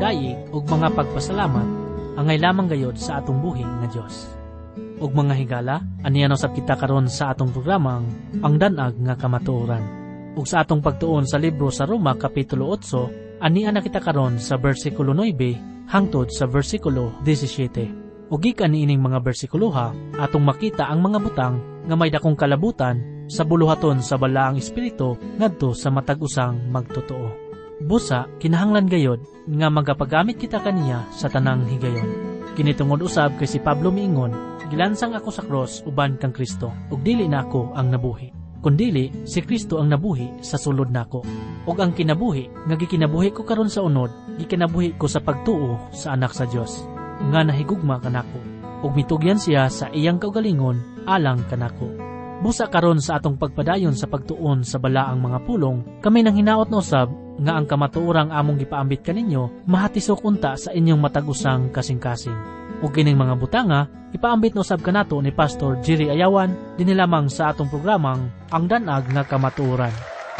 pagdaig ug mga pagpasalamat angay lamang gayod sa atong buhi nga Dios. Ug mga higala, aniya usab kita karon sa atong programang ang danag nga kamatuoran. Ug sa atong pagtuon sa libro sa Roma kapitulo 8, aniya na kita karon sa bersikulo 9 hangtod sa bersikulo 17. Ug gikan niining mga bersikuluha atong makita ang mga butang nga may dakong kalabutan sa buluhaton sa balaang espiritu ngadto sa matag-usang magtotoo. Busa, kinahanglan gayod nga magapagamit kita kaniya sa tanang higayon. Kinitungod usab kay si Pablo miingon, gilansang ako sa cross uban kang Kristo, ug dili na ako ang nabuhi. Kundili, si Kristo ang nabuhi sa sulod nako. Ug ang kinabuhi, nga gikinabuhi ko karon sa unod, gikinabuhi ko sa pagtuo sa anak sa Dios, nga nahigugma kanako. Ug mitugyan siya sa iyang kaugalingon alang kanako. Busa karon sa atong pagpadayon sa pagtuon sa balaang mga pulong, kami nang hinaot na usab nga ang kamatuorang among gipaambit kaninyo mahatisok unta sa inyong matag-usang kasing-kasing. Ug kining mga butanga ipaambit na usab kanato ni Pastor Jerry Ayawan dinhi lamang sa atong programang Ang Danag nga Kamatuoran.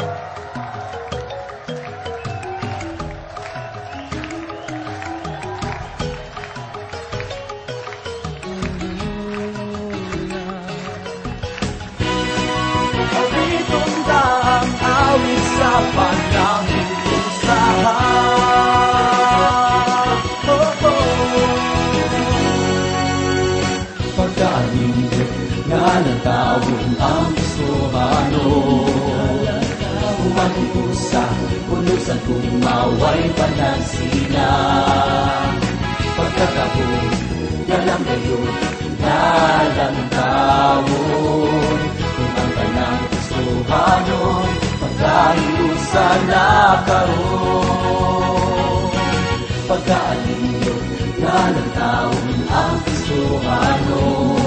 Awit sa panangusahan, pagkainit nga nagtawin ang gustuhano, umag-usa, punusan kung maway panansina, pagkatapos galang gayon, galang tawon, kung ang kanang gustuhano, pagkahiusan na karon, pagkaaliyo na nagtawin ang gustuhano,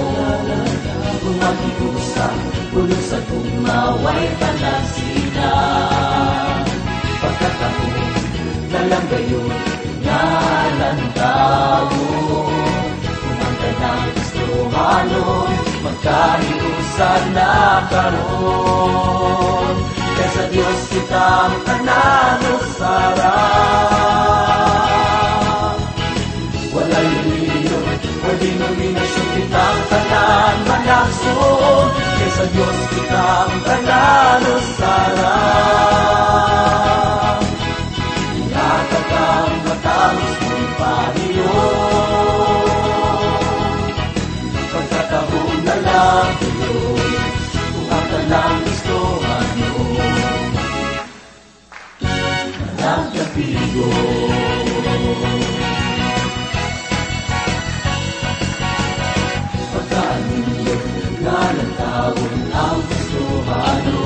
umag-iusan, pulusan kung maway panansina, pagkatapos galang gayon, galang tawon, kung ang kanang gustuhano, pagkahiusan na karon. Kaya sa Diyos kitang tananusarang, wala'y liyo, o denominasyon kitang tanan manakson. Kaya sa Diyos kitang tananusarang, inatag ang matangos mong Panginoon, pagkatahon na lang tuloy, kung ang tanang gustuhan ang kapigo. Pagkaaniyo nga nagtawin ang gustuhano,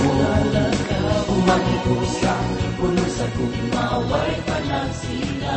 umag-iusa, punusan kung maway panansina.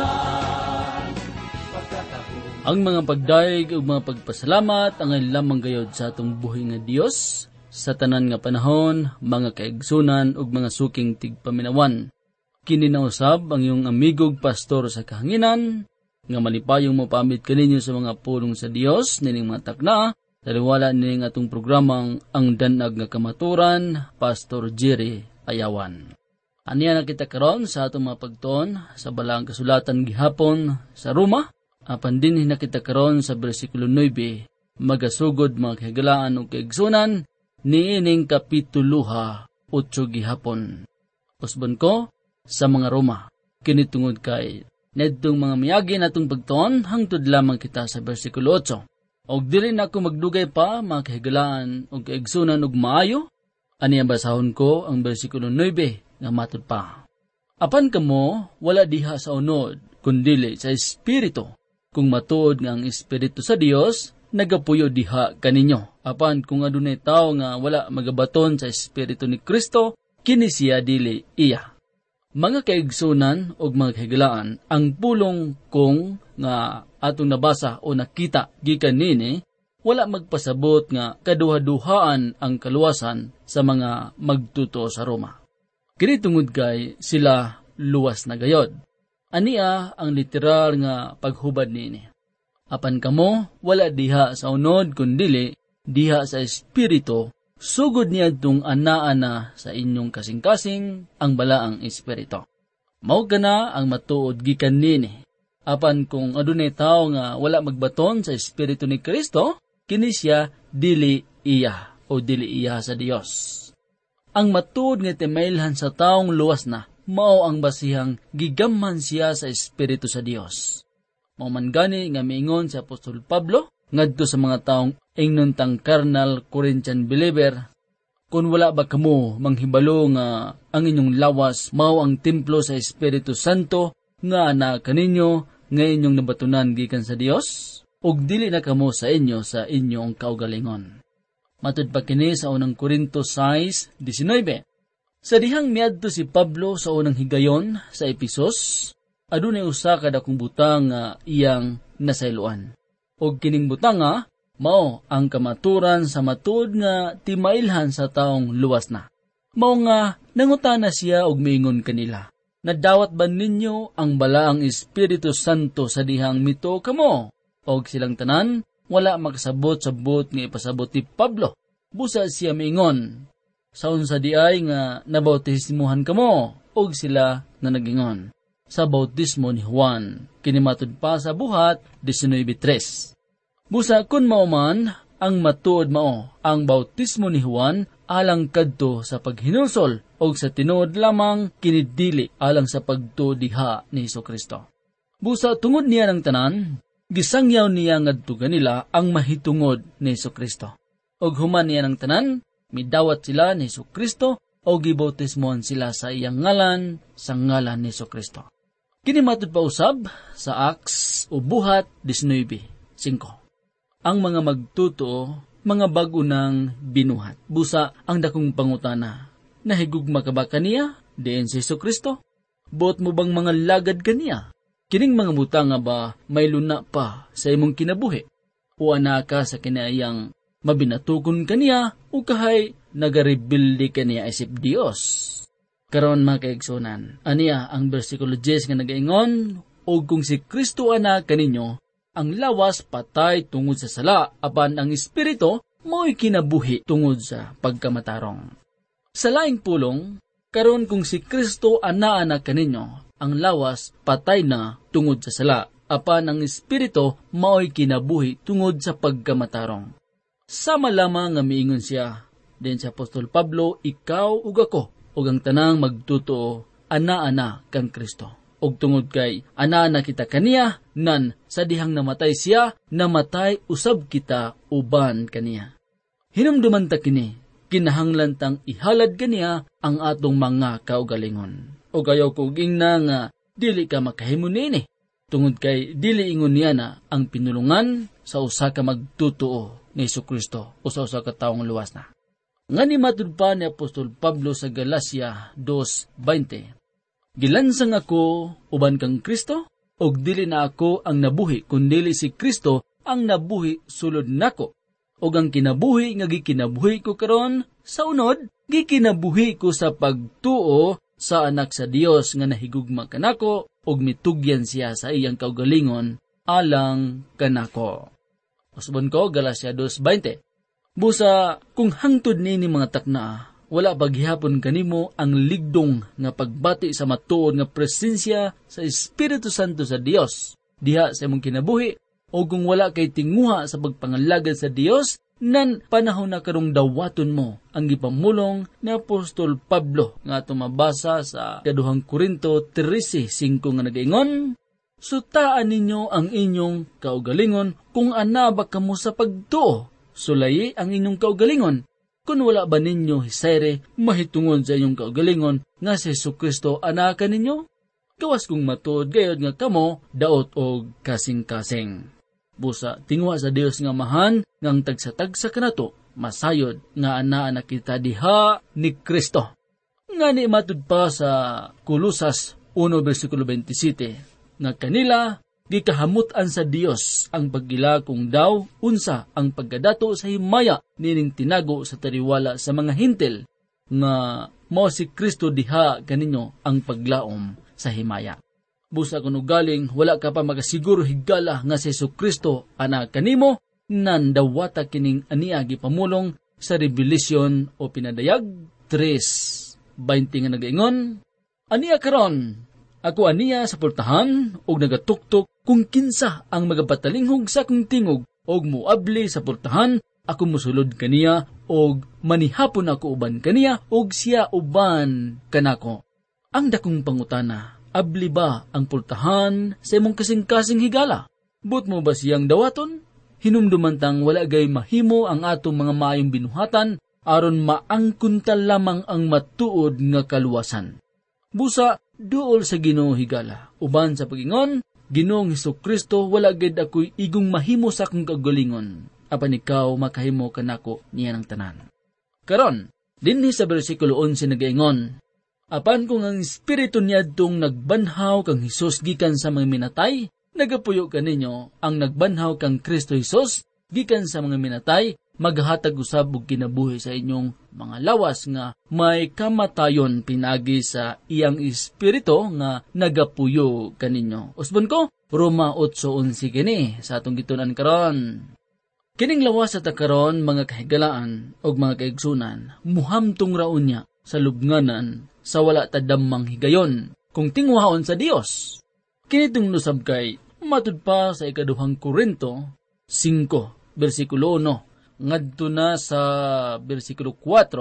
Ang mga pagdaig o mga pagpasalamat ang lamang gayod sa atong buhi nga Dios sa tanan nga panahon, mga kaigsunan ug mga suking tigpaminawan. Kininausab ang iyong amigog pastor sa kahanginan, nga malipayong mapamit kaninyo sa mga pulong sa Dios, nining mga takna, taliwala nining atong programang Ang Danag nga Kamatuoran, Pastor Jerry Ayawan. Aniya na kita karon sa atong mga pagtuon sa balaang kasulatan gihapon sa Roma, apan dinhi na kita karon sa bersikulo 9, magasugod mga kahigalaan o kaigsunan, niining kapituluha 8 gihapon. Usbon ko, sa mga Roma, kinitungod kay nedtong mga miyagi natong pagtuon hangtod lamang kita sa bersikulo 8. Og dili na ako magdugay pa mga kahigalaan og kaigsunan og maayo, aniya basahon ko ang bersikulo 9 nga matud pa. Apan kamo wala diha sa unod kundili sa espiritu, kung matuod nga ang espiritu sa Dios nagapuyo diha kaninyo. Apan kung adunay tawo nga wala magabaton sa espiritu ni Kristo, kini siya dili iya. Mga kaigsunan o mga kahigalaan, ang pulong kung nga atong nabasa o nakita gikan nini, wala magpasabot nga kaduha-duhaan ang kaluwasan sa mga magtuto sa Roma. Kini tungod kay sila luwas na gayod. Ania ang literal nga paghubad nini. Apan kamo wala diha sa unod kundili diha sa espiritu, sugod niya itong anaan na sa inyong kasing-kasing ang balaang espiritu. Mao gana ang matuod gikan nini. Apan kung adunay tao nga wala magbaton sa Espiritu ni Kristo, kini siya dili iya o dili iya sa Dios. Ang matuod nga timailhan sa taong luwas na, mao ang basihang gigamman siya sa Espiritu sa Dios. Mao man gani nga miingon si Apostol Pablo ngadto sa mga taong ingnontang carnal Corinthian believer, kung wala ba kamo manghibalo nga ang inyong lawas mao ang templo sa Espiritu Santo nga ana kaninyo nga inyong nabatunan gikan sa Dios, ug dili na kamo sa inyo sa inyong kaugalingon. Matud pa kini sa unang Korinto 6:19. Sa dihang miadto si Pablo sa unang higayon sa Epesos, adunay usa ka dakong butang nga iyang nasayloan. Og kining butang nga mao ang kamaturan sa matud nga timailhan sa taong luwas na. Mao nga nangutana siya og miingon kanila, nadawat ba ninyo ang balaang Espiritu Santo sa dihang mito kamo? Og silang tanan wala makasabot-sabot nga ipasabot ni Pablo. Busa siya miingon, saun sa diay nga nabautismuhan kamo? Og sila na nagingon, sa bautismo ni Juan, kinimatud pa sa buhat 19:3. Busa kun mao man ang matuod mao, ang bautismo ni Juan alang kadto sa paghinulsol o sa tinuod lamang kinidili alang sa pagtudiha ni Jesucristo. Busa tungod niya ng tanan, gisangyaw niya ngadto kanila ang mahitungod ni Jesucristo. Og human niya ng tanan, midawat sila ni Jesucristo o gibautismohan sila sa iyang ngalan, sa ngalan ni Jesucristo. Kini matud pa usab sa Acts o buhat 19:5. Ang mga magtutuo, mga bago ng binuhat. Busa ang dakong pangutana, nahigugma ka ba kaniya? Diin si Jesucristo? Buot mo bang mga lagad kaniya? Kining mga butang nga ba may luna pa sa imong kinabuhi? O anaka sa kinayang mabinatukon kaniya o kahay nagaribildi kaniya isip Dios? Karon mga kaigsunan, aniya ang versikulo 10 nga nagaingon, o kung si Kristo ana kaninyo, ang lawas patay tungod sa sala, apan ang Espiritu mo'y kinabuhi tungod sa pagkamatarong. Sa laing pulong, karon kung si Kristo ana kaninyo, ang lawas patay na tungod sa sala, apan ang Espiritu mo'y kinabuhi tungod sa pagkamatarong. Sama lamang nga miingon siya, din si Apostol Pablo, ikaw ug ako, ug ang tanang magtutuo, ana kang Kristo. Og tungod kay ana kita kaniya, nan sa dihang namatay siya, namatay usab kita uban kaniya. Hinumduman ta kini, kinahanglan tang ihalad kaniya ang atong mga kaugalingon. Og ayaw ko gingna nga dili ka makahimo nini, tungod kay dili ingon niya na ang pinulungan sa usa ka magtutuo ni Jesucristo o sa usa ka taong luwas na. Ngani matud pa ni Apostol Pablo sa Galacia 2:20. Gilansang ako uban kang Kristo, og dili na ako ang nabuhi, kundili si Kristo ang nabuhi sulod nako. Og ang kinabuhi nga gikinabuhi ko karon, sa unod, gikinabuhi ko sa pagtuo sa anak sa Dios nga nahigugma kanako, og mitugyan siya sa iyang kaugalingon alang kanako. Usbon ko, Galacia 2:20. Busa, kung hangtod nini mga takna, wala paghihapon kanimo ang ligdong nga pagbati sa matuod nga presensya sa Espiritu Santo sa Dios diha sa imong kinabuhi, o kung wala kay tinguha sa pagpangalagad sa Dios, nan panahon na karong dawaton mo ang gipamulong ni Apostol Pablo nga tumabasa sa 2 Korinto 13:5 nga nagaingon, sutaan ninyo ang inyong kaugalingon kung ana ba kamo sa pagtuo, sulayi ang inyong kaugalingon. Kung wala ba ninyo hisayre mahitungod sa inyong kaugalingon nga si Jesucristo anaka ninyo? Gawas kong matuod gayod nga kamo daot og kasing-kasing. Busa tinguha sa Dios nga mahan ngang tagsa-tagsa kanato masayod nga ana kita diha ni Kristo. Ngani matud pa sa Kolosas 1:27 nga kanila gikahamutan sa Dios ang pagila kung daw unsa ang pagkadato sa himaya nining tinago sa tariwala sa mga hintil nga mao si Kristo diha kaninyo ang paglaom sa himaya. Busa kuno galing wala ka pa magasiguro higala nga si Jesucristo ana kanimo, nan dawata kining aniya gipamulong sa Revelation o pinadayag 3:20 nga nagaingon, aniya karon Ako aniya sa pultahan og nagatuktok kung kinsa ang magapatalingog sa akong tingog og muabli sa pultahan, ako musulod kaniya og manihapon ako uban kaniya og siya uban kanako. Ang dakong pangutana, abli ba ang pultahan sa imong kasing-kasing higala? But mo ba siyang dawaton? Hinumdumantang wala gay mahimo ang atong mga maayong binuhatan aron maangkuntal lamang ang matuod nga kaluwasan. Busa, duol sa Ginoo higala. Uban sa pagingon, Ginoong Hesukristo, wala gid ako'y igong mahimo sa akong kagalingon. Apan ikaw makahimo kanako niya ng tanan. Karon, dinhi sa bersikulo 11 nagaingon, apan kung ang espiritu niadtong nagbanhaw kang Hesus gikan sa mga minatay, nagapuyo kaninyo ang nagbanhaw kang Kristo Hesus gikan sa mga minatay, maghatag usab og kinabuhi sa inyong mga lawas nga may kamatayon pinagi sa iyang espiritu nga nagapuyo kaninyo. Usbon ko, Roma 8:11 kini sa atong gitunan karon. Kining lawas sa takaron mga kahigalaan og mga kaigsunan, muhamtong raon niya sa lubnganan sa wala tadamang higayon kung tingwaon sa Dios. Kinitong lusab kay matud pa sa ikaduhang Korinto 5 bersikulo 1 ngadto na sa bersikulo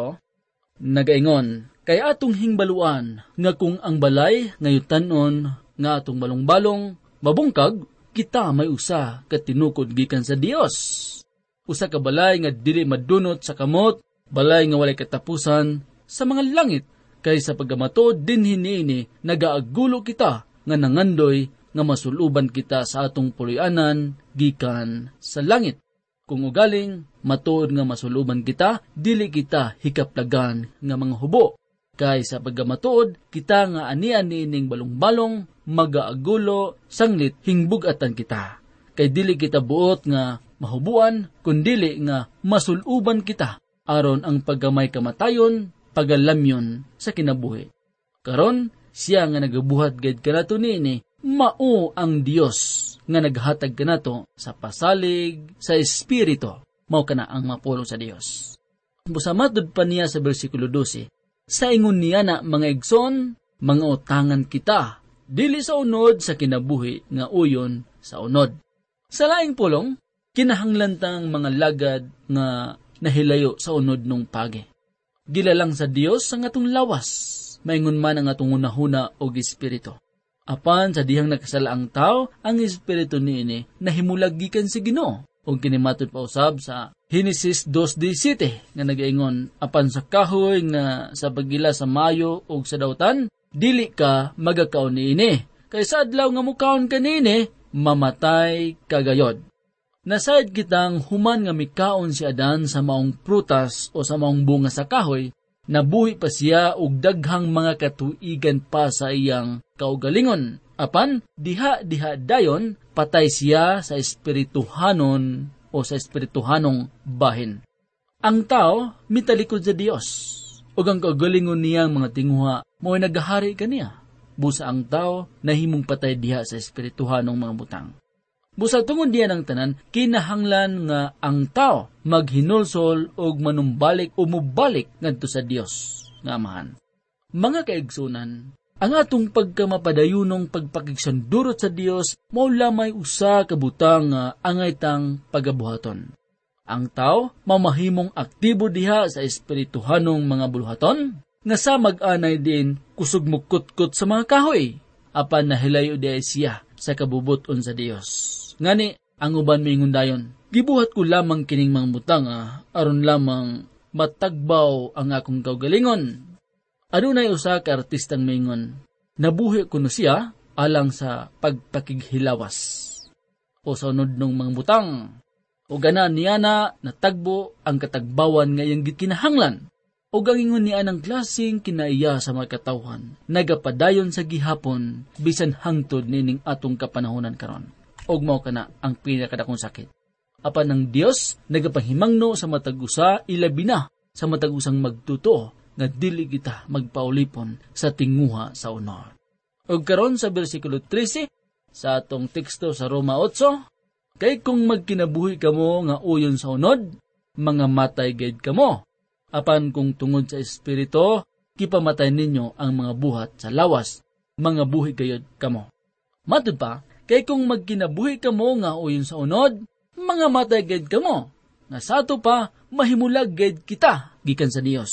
4 nagaingon, kay atong hingbaluan nga kung ang balay ngayutanon nga atong balong-balong mabungkag, kita may usa ka tinukod gikan sa Dios. Usa ka balay nga dili madunot sa kamot, balay nga walay katapusan sa mga langit, kay sa paggamatod din hiniini nagaagulo kita nga nangandoy nga masuluban kita sa atong puloy-anan gikan sa langit. Kung ugaling matuod nga masuluban kita, dili kita hikaplagan nga mga hubo. Kay sa paggamatuod, kita nga ani-ani ning balong-balong, magaagulo, sanglit, hingbugatan kita. Kay dili kita buot nga mahubuan, kundili nga masuluban kita, aron ang paggamay kamatayon, pagalamyon sa kinabuhi. Karon, siya nga nagabuhat gayud kanato niini, mao ang Dios nga naghatag kanato sa pasalig, sa espiritu, mao kana ang mapulo sa Dios. Busamatod pa niya sa bersikulo 12, sa ingon niya na mga igsoon, mga utangan kita, dili sa unod sa kinabuhi nga uyon sa unod. Sa laing pulong, kinahanglantang mga lagad nga nahilayo sa unod nung pagi. Gilalang sa Dios ang atong lawas, maingon man ang atong unahuna og espiritu. Apan sa dihang nakasala ang tao, ang espiritu niini nahimulag gikan si Ginoo. Og kinimatod pa usab sa Genesis 2:17 nga nagaingon, apan sa kahoy nga sa pagila sa mayo og sa dawtan, dili ka magakaon niini. Kay sa adlaw nga mukaon kanini, mamatay kagayod. Nasayad kitang human nga mikaon si Adan sa maong prutas o sa maong bunga sa kahoy, nabuhi pa siya og daghang mga katuigan pa sa iyang kaugalingon. Apan, diha dayon, patay siya sa espirituhanon o sa espirituhanong bahin. Ang tao, mitalikod sa Dios. O ang kaugalingon niyang mga tinguha, mo'y nagahari kaniya. Busa ang tao, nahimong patay diha sa espirituhanong mga butang. Busa tungod diya ng tanan, kinahanglan nga ang tao maghinulsol o manumbalik o mubalik ngadto sa Dios nga Amahan. Mga kaigsunan, ang atong pagkamapadayunong pagpakigsandurot sa Dios mao lamay usa ka butang nga angay tang pagabuhaton. Ang tao mamahimong aktibo diha sa espirituhanong mga buluhaton nga sa mag-anay din kusog mukutkot sa mga kahoy apan nahilayo diay siya sa kabubuton sa Dios. Ngani ang uban mingon dayon, gibuhat ko lamang kining mga butang aron lamang matagbaw ang akong kaugalingon. Adunay usa ka artistang mingon, nabuhi ko no siya alang sa pagpakighilawas o sa unod ng mga butang. O gana niya na natagbo ang katagbawan ngayang gikinahanglan. O gangingon niya ng klaseng kinaiya sa mga katawhan, nagapadayon sa gihapon, bisan hangtod nining atong kapanahonan karon. Og mao kana ang pinakadakong sakit. Apan ng Dios nagapahimangno sa matag-usa ilabi na sa matag-usang magtuto nga dili kita magpaulipon sa tinguha sa unod. Og karon sa bersikulo 13 sa atong teksto sa Roma 8, kay kung magkinabuhi kamo nga uyon sa unod, mga matay gayud kamo. Apan kung tungod sa espiritu, kipamatay ninyo ang mga buhat sa lawas. mga buhi gayod kamo. Matud pa, kay kung magkinabuhi kamo nga uyon sa unod, mga matay gayod kamo, nga sa ato pa, mahimulag gayod kita, gikan sa Dios.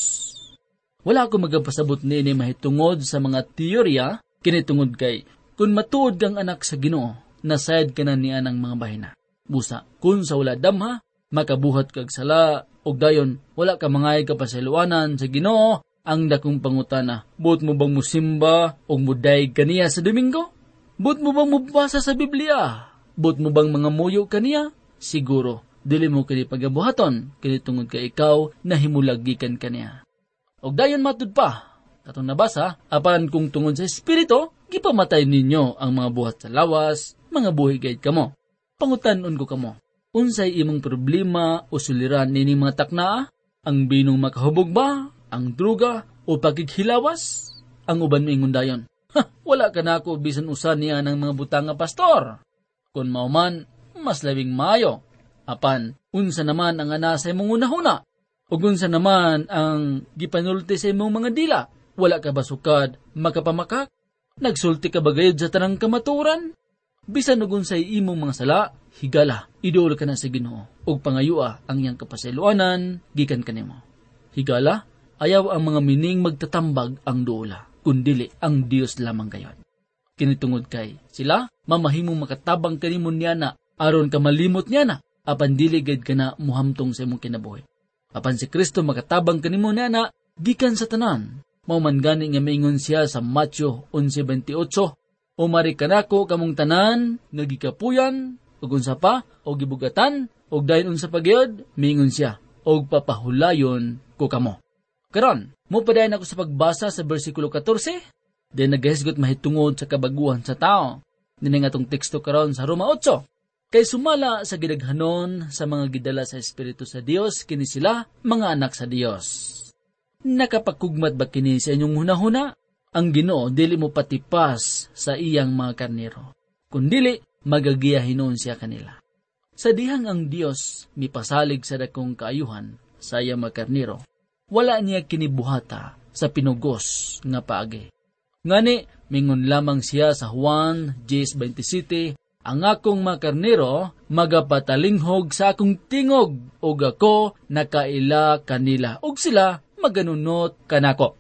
Wala ako magapasabot nini mahitungod sa mga teorya, kinitungod kay, kung matuod kang anak sa Ginoo, nasayad ka na niya ng mga bahina. Busa, kung sa wala damha, makabuhat kag sala, og dayon, wala ka mangay kapasaluanan sa Ginoo, ang dakong pangutana, buot mo bang musimba, o muday kaniya sa Domingo? Buot mo bang mubasa sa Biblia? Buot mo bang mga muyo kaniya? Siguro, dili mo kini pagabuhaton, kinitungod ka ikaw, na himulagikan kaniya. Og dayon matud pa, katong nabasa, apan kung tungod sa Espiritu, gipamatay ninyo ang mga buhat sa lawas, mga buhi gayud kamo. Pangutanon ko kamo, unsay imong problema o suliran nini mga taknaa? Ang binong makahubog ba? Ang druga o pagkikhilawas? Ang uban mingon dayon, wala ka na ako bisan usan niya ng mga butang nga pastor. Kung mauman, mas labing mayo. Apan, unsa naman ang anasay mong unahuna? O unsa naman ang gipanulti sa imong mga dila? Wala ka ba sukad makapamakak? Nagsulti ka ba gayud sa tanang kamaturan? Bisan og unsay imong mga sala, higala, idol ka na sa Ginoo, ug pangayua ang iyang kapasayloanan gikan kanimo. Higala, ayaw ang mga mining magtatambag ang dola, kundili ang Dios lamang gayon. Kinitungod kay sila, mamahimong makatabang kanimo niyana, aron ka malimot niyana, apan dili gayud ka na muhamtong sa imong kinabuhi. Apan si Kristo makatabang kanimo niyana, gikan sa tanan. Mauman gani nga maingon siya sa Matthew 11:28, umari kanako kamong tanan, nga gikapuyan, ug unsa pa, o gibugatan, ug dayon unsa pa gyud, maingon siya, og papahulayon ko kamo. Karon, mo padayon ako sa pagbasa sa bersikulo 14, then nagahisgot mahitungod sa kabaguhan sa tao. Nining atong teksto karon sa Roma 8. Kay sumala sa gidaghanon sa mga gidala sa Espiritu sa Dios, kini sila mga anak sa Dios. Nakapagkugmat ba kini sa inyong hunahuna? Ang Ginoo dili mo patipas sa iyang mga karnero, kundili magagiyahinon siya kanila. Sa dihang ang Dios mipasalig sa dakong kaayuhan sa iyang mga karnero, wala niya kinibuhata sa pinugos nga paagi. Ngani, mingon lamang siya sa Juan 10:27, ang akong mga karnero magapatalinghog sa akong tingog, ug ako nakaila kanila, ug sila maganunot kanako.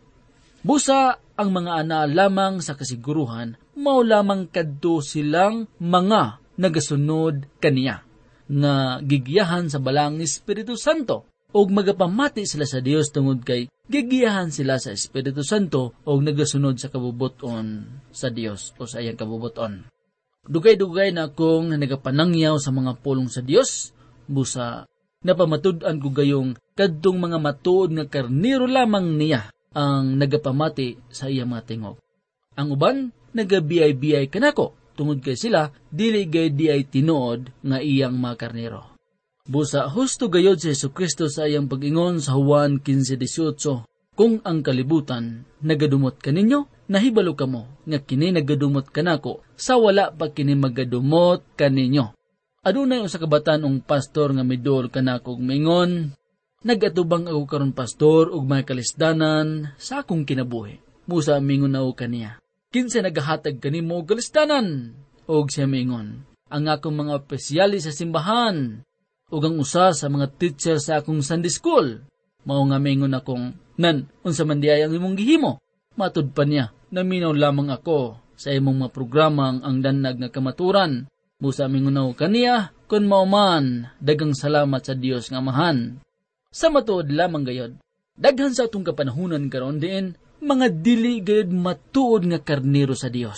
Busa ang mga ana lamang sa kasiguruhan, mao lamang kadto silang mga nagasunod kaniya, nga gigiyahan sa balang ni Espiritu Santo, og magapamati sila sa Dios tungod kay gigiyahan sila sa Espiritu Santo og nagasunod sa kabubuton sa Dios o sa iyang kabubuton. Dugay-dugay na akong nagapanangyaw sa mga pulong sa Dios, busa napamatud-an ko gayong kadtong mga matuod nga karnero lamang niya ang nagapamati sa iyang mga tingog. Ang uban, nagabiyay-biyay kanako, tungod kay sila, dili gay di ay tinuod nga iyang mga karnero. Busa, husto gayod si Jesucristo sa iyang pag-ingon sa Juan 15:18, kung ang kalibutan nagadumot kaninyo, nahibalo kamo, nga kini nagadumot kanako, sa wala pa kini magadumot kaninyo. Adunay usa ka batan-ong pastor nga midol kanako og maingon, nagatubang ako karon pastor ug may kalisdanan sa akong kinabuhi. Busa mingon na ako kaniya, kinsa nagahatag kanimo og kalisdanan? Og siya mingon, ang akong mga opisyali sa simbahan, ug ang usa sa mga teacher sa akong Sunday school. Mao nga mingon akong, nan, unsa man diay ang imong gihimo? Matud pa niya, naminaw lamang ako sa imong mga programang ang danag nga kamaturan. Busa mingon na ako kaniya, kun mao man, dagang salamat sa Dios nga Amahan. Sa matuod lamang gayod, daghan sa atong kapanahunan karon diin, mga dili gayud matuod nga karnero sa Dios.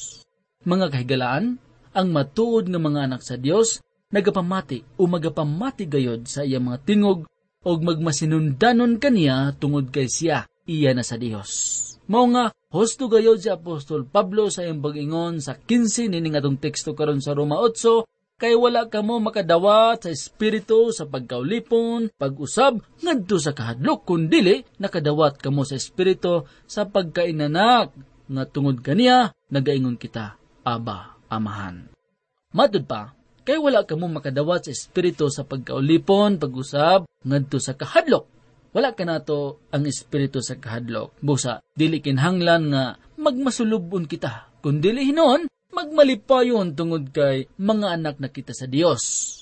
Mga kahigalaan, ang matuod nga mga anak sa Dios, nagapamati o magapamati gayod sa iyang mga tingog o magmasinundanon kaniya tungod kay siya, iya na sa Dios. Mao nga, husto gayod si Apostol Pablo sa iyang pag-ingon sa 15 nining atong teksto karon sa Roma 8, kay wala kamo makadawat sa Espiritu sa pagkaulipon, pag-usab, ngadto sa kahadlok, kundili nakadawat kamo sa Espiritu sa pagkainanak, nga tungod kaniya, nagaingon kita, Aba, Amahan. Matud pa, kay wala kamo makadawat sa Espiritu sa pagkaulipon, pag-usab, ngadto sa kahadlok. Wala ka nato ang Espiritu sa kahadlok. Busa, dili kinhanglan nga magmasulubon kita, kundi hinon, magmalipayon tungod kay mga anak na kita sa Dios.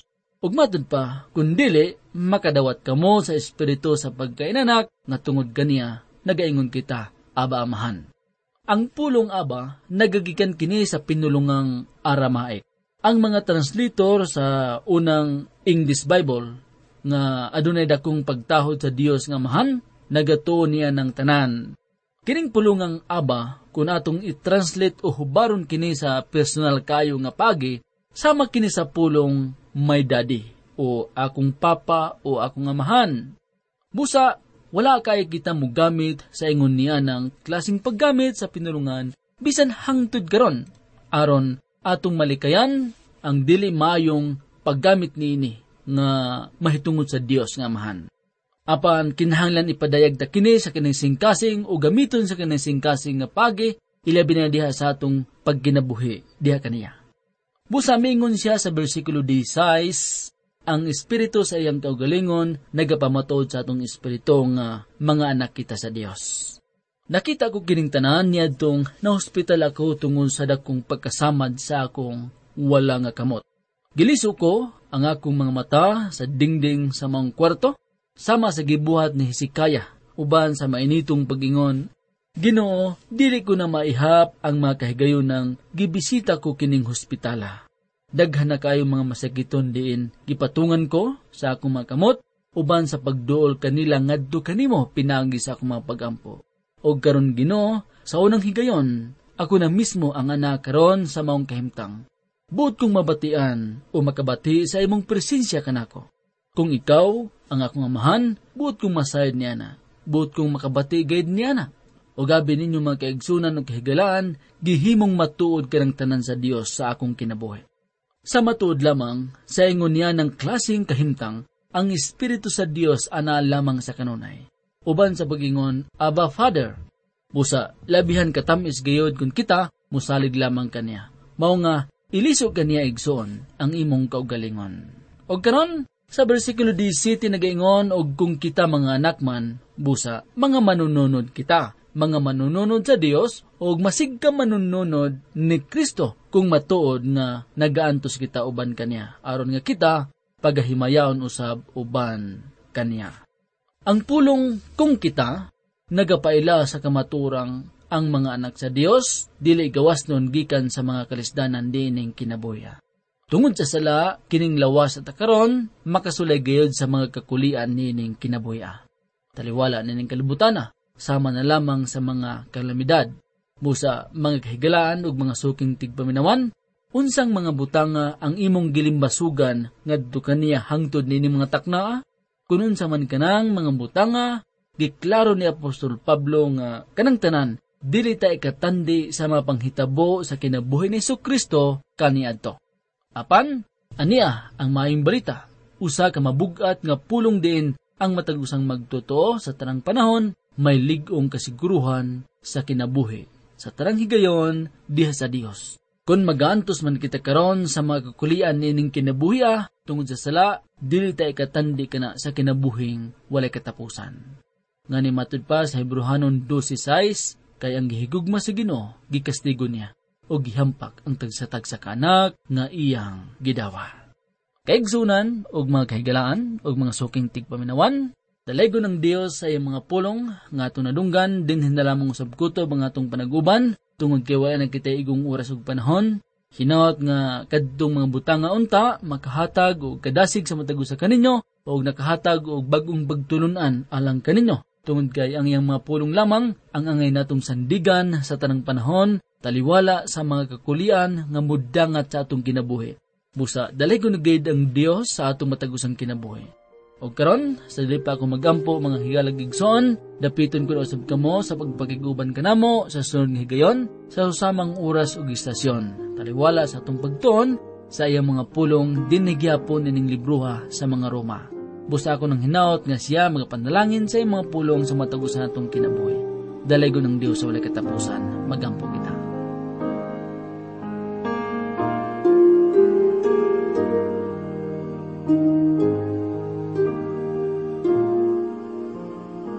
Ug matod pa, kundili makadawat kamo sa espiritu sa pagkainanak nga tungod kaniya nagaingon kita Aba Amahan. Ang pulong Aba nagagikan kini sa pinulungang Aramaic. Ang mga translator sa unang English Bible nga adunay dakong pagtahod sa Dios nga Amahan, nagatuo niya ng tanan. Kining pulungang Aba, kung atong i-translate o hubaron kini sa personal kayo nga pagi, sama kini sa pulong my daddy o akong papa o akong amahan. Busa, wala kay kita mo gamit sa ingon niya ng klaseng paggamit sa pinulungan bisan hangtod karon. Aron atong malikayan ang dili maayong paggamit niini nga mahitungod sa Dios nga Amahan. Apan kinahanglan ipadayag ta kini sa kining singkasing o gamiton sa kining singkasing nga pagi ilabi na diha sa atong pagkinabuhi diha kaniya. Busa mingon siya sa bersikulo 16, ang espiritu sa iyang kaugalingon nagapamatod sa atong espiritu nga mga anak kita sa Dios. Nakita ko kining tanan niadtong na hospital ako tungod sa dakong pagkasamad sa akong wala nga kamot. Giliso ko ang akong mga mata sa dingding sa mga kwarto, sama sa gibuhat ni Hezekiah, uban sa mainitong pag-ingon, Ginoo, dili ko na maihap ang mga kahigayon ng gibisita ko kining hospitala. Daghan na kayo mga masakiton diin, gipatungan ko sa akong mga kamot, uban sa pagduol kanila ngadto kanimo pinagi sa akong mga pagampo. O karon Ginoo, sa unang higayon, ako na mismo ang anak karon sa maong kahimtang. Buot kong mabatian o makabati sa imong presensya kanako. Kung ikaw ang akong amahan, buot kong masayad niya na. Buot kong makabati gayud niya na. O gabi ninyo mga kaigsunan o kahigalaan, gihimong matuod ka ng tanan sa Dios sa akong kinabuhi. Sa matuod lamang, sa ingon niya ng klaseng kahimtang, ang Espiritu sa Dios ana lamang sa kanunay. Uban sa pagingon, Abba Father. Busa, labihan katamis gayod kung kita, musalig lamang kaniya. Mao nga, iliso kaniya igsoon ang imong kaugalingon. O karon, sa bersikulo 17 nagaingon, og kung kita mga anak man, busa, mga manununod kita, mga manununod sa Dios, og masig ka manununod ni Kristo, kung matuod nga nagaantos kita uban kaniya. Aron nga kita, pagahimayaon usab uban kaniya. Ang pulong kung kita, nagapaila sa kamaturang ang mga anak sa Dios, dili gawas nun gikan sa mga kalisdanan dining kinabuya. Tungod sa sala, kining lawas at akaron, makasulay gayod sa mga kakulian nining kinabuya. Taliwala nining kalibutana, sama na lamang sa mga kalamidad. Busa mga kahigalaan ug mga suking tigpaminawan, unsang mga butanga ang imong gilimbasugan ngadto kaniya hangtod nining mga taknaa? Kung unsa man kanang mga butanga, giklaro ni Apostol Pablo nga kanang tanan, dili ta ikatandi sa mga panghitabo sa kinabuhi ni Jesucristo kaniadto. Apan, aniya ang maayong balita, usa ka mabugat nga pulong din ang matagusang magtotoo sa tanang panahon, may lig-ong kasiguruhan sa kinabuhi, sa tarang higayon, diha sa Dios. Kung magantos man kita karon sa mga kakulian nining kinabuhi tungod sa sala, dili ta ikatandi kana sa kinabuhing walay katapusan. Nga ni matud pa sa Hebrehanon 12:6, kay ang gihigugma sa Ginoo gikastigo niya o gihampak ang tagsatag sa kanak nga iyang gidawa. Kaigsunan og mga kahigalaan og mga suking tigpaminawan, dalaygo ng Dios sa iyang mga pulong nga atong nadunggan din hindalamang usab kutob ang atong panaguban tungod kay wala na kita igong oras ug panahon. Hinaot nga kadtong mga butang nga unta makahatag og kadasig sa matag usa kaninyo og nakahatag og bag-ong pagtulunan alang kaninyo. Tungod kay ang iyang mga pulong lamang ang angay natong sandigan sa tanang panahon, taliwala sa mga kakulian nga mudangat sa atong kinabuhi. Busa, dalay ko nagayad ang Dios sa atong matagusang kinabuhi. O karon, sa dili pa ako magampo mga higalag igsoon, dapiton ko na usab kamo sa pagpakiguban kanamo sa sunod nga higayon, sa usamang oras ug istasyon. Taliwala sa atong pagtuon sa iyang mga pulong dinigyapon ining libruha sa mga Roma. Busa ako ng hinaot nga siya magapanalangin sa iyang mga pulong sa matagusan atong kinabuhi. Dalaygo ng Dios sa walay katapusan, magampo kita.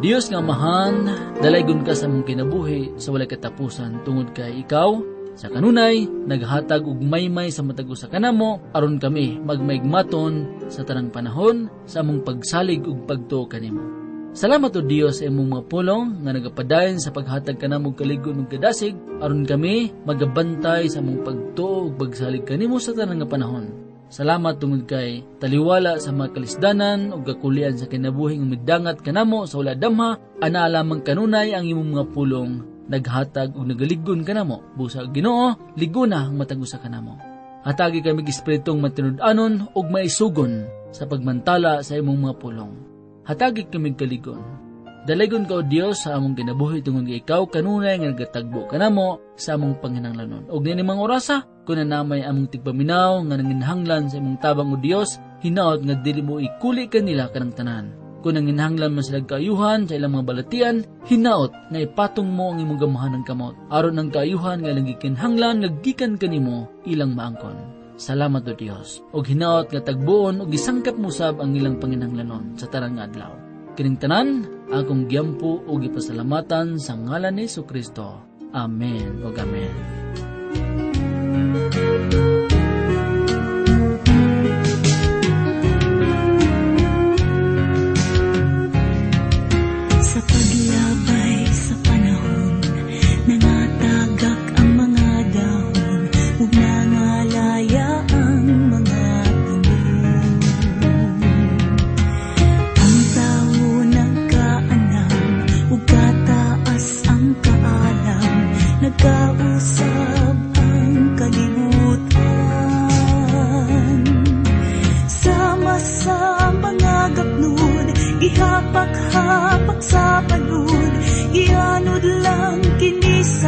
Dios nga Amahan, dalaygon ka sa mong kinabuhi sa walay katapusan tungod kay ikaw sa kanunay naghatag og maymay sa matag usa kanamo aron kami magmaigmaton sa tanang panahon sa among pagsalig ug pagtuo kanimo. Salamat o Dios sa imong mga pulong nga nagapadayon sa paghatag kanamo og kaligon ug kadasig aron kami magabantay sa among pagtuo ug pagsalig kanimo sa tanang nga panahon. Salamat tungod kay taliwala sa mga kalisdanan ug kakulian sa kinabuhi nga midangat kanamo sa wala damha ana lamang kanunay ang imong mga pulong naghatag ug nagaligon kanamo busa Ginoo liguna ang matag usa kanamo. Hatagi kami espiritong matinud-anon ug maisugon sa pagmantala sa imong mga pulong. Hatagi kami kaligon. Dalaygon ka o Dios sa among kinabuhi tungod kay ikaw kanunay nga nagatagbo kanamo sa among panginahanglanon. Og ninimang orasa kun namay among tigpaminaw nga nanginhanglan sa imong tabang o Dios, hinaot nga dili mo ikuli kanila kanang tanan. Kung nanginhanglan man sila kaayuhan sa ilang mga balatian, hinaot nga ipatong mo ang imong gamahan ng kamot. Aron ang kaayuhan nga lang gikinhanglan naggikan kanimo ilang maangkon. Salamat o Dios. Og hinaot nga tagbuon og gisangkap mo sab ang ilang panginahanglanon sa tarang nga adlaw. Kining tanan akong giyampo ug gipasalamatan sa ngalan ni Jesucristo. Amen ug amen. Sa paglabay sa panahon, nangatagak ang mga dahon, ug nangalaya ang mga tanom. Ang tao nagkaalam, ug kataas ang kaalam, nagkausab ang kalibutan. Sama sa mga gapnod, gihapak-hapak sa palud, gianod lang kini sa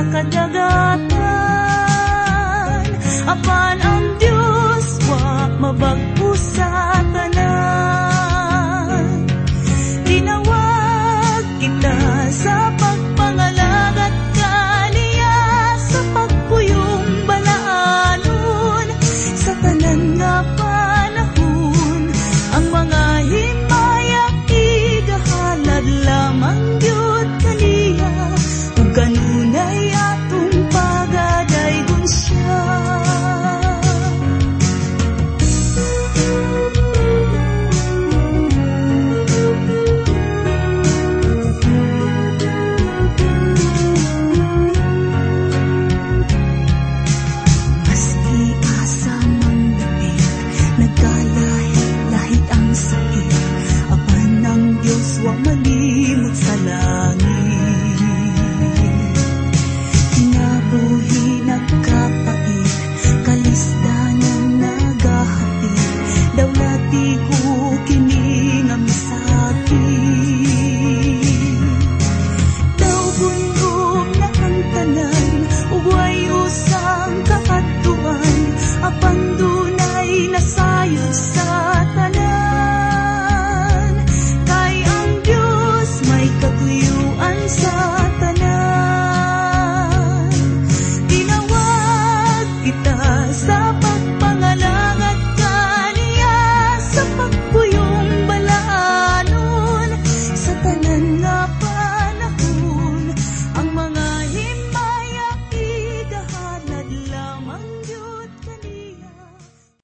kadagatan. Apan ang Dios wa mabag-o sa tanan. Tinawag kita sa pagpangalagat kaniya, sa pagpuyong balaanon sa tanan nga panahon. Ang mga himaya igahalad lamang gyud kaniya, ug kanunay atong pagadaygon siya. Maski asa mang dapit, nagkalahit-lahit ang sakit, apan ang Diyos wa man